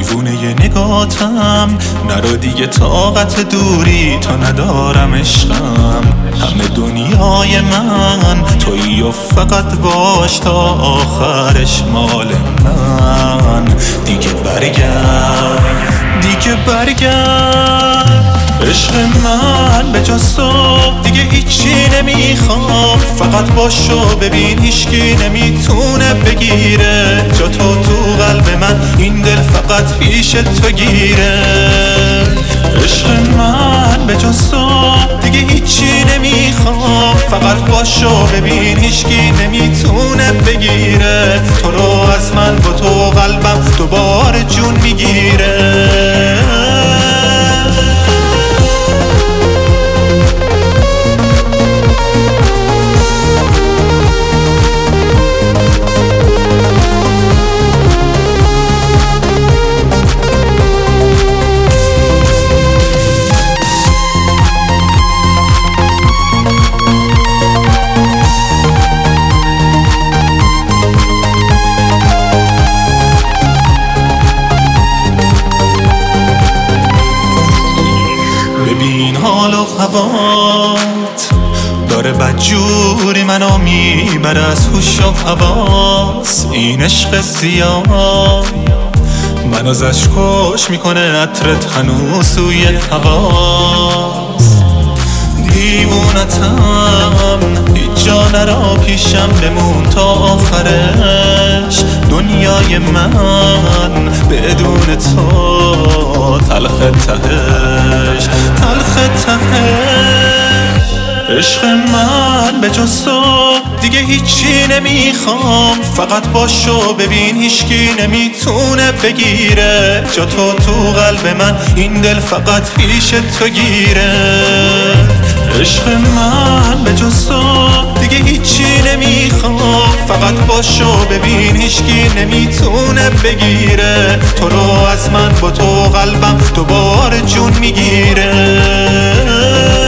پروونه نگاتم، نرو دیگه طاقت دوری تا ندارم عشقم. همه دنیای من تویی و فقط باش تا آخرش مال من. دیگه برگرد عشق من به جز تو دیگه هیچی نمیخوام. فقط باشو ببین هیچکی نمیتونه بگیره جا تو قلب من، این دل فقط پیش تو گیره. عشق من به جز تو دیگه هیچی نمیخوام. فقط باشو ببین هیچکی نمیتونه بگیره تو رو از من، با تو قلبم دوباره جون میگیره. ببین حال و هوات داره بدجوری منو میبره از هوش و حواس. این عشق سیاه منو ازش کش میکنه، عطرت هنوز سوی حواس. دیوونتم هیچ جا نرا پیشم، بمون تا آخرش. دنیای من بدون تو تلخ تهش. عشق من به جز تو دیگه هیچی نمیخوام. فقط باشو ببین هیچکی نمیتونه بگیره جا تو قلب من، این دل فقط پیش تو گیره. عشق من به جز تو دیگه هیچی نمیخوام. فقط باشو ببین هیچکی نمیتونه بگیره تو رو از من، با تو قلبم دوباره جون میگیره.